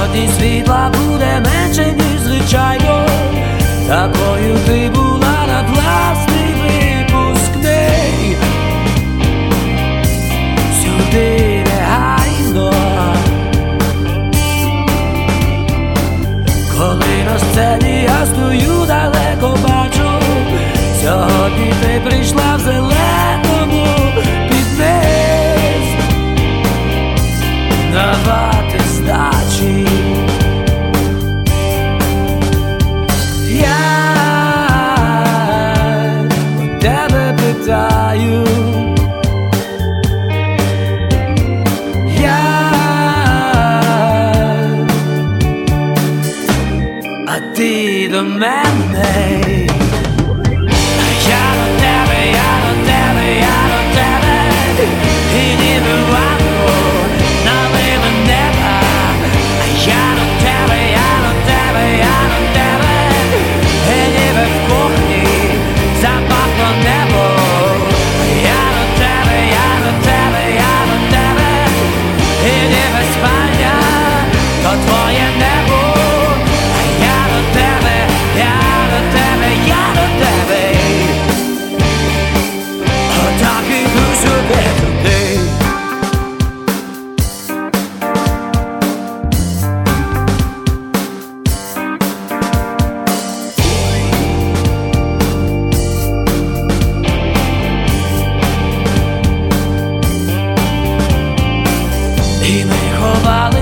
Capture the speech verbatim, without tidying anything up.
Сьогодні світла буде менше, ніж звичайно. Такою ти була на власний випускний. Сюди негайно. Коли на сцені я стою, далеко бачу. Сьогодні ти прийшла в зеленому під низ давати здачі. Я у тебе питаю, я, а ти до мене. Я до тебе, я до тебе, я до тебе, і ніби лампу налили неба. Я до тебе, я до тебе, я до тебе, і ніби в кухні запахло небо. Я до тебе, я до тебе, я до тебе, і ніби спальня то твоє небо. Я до тебе, я до тебе, я до тебе. Отак іду сюди туди. І ми ховали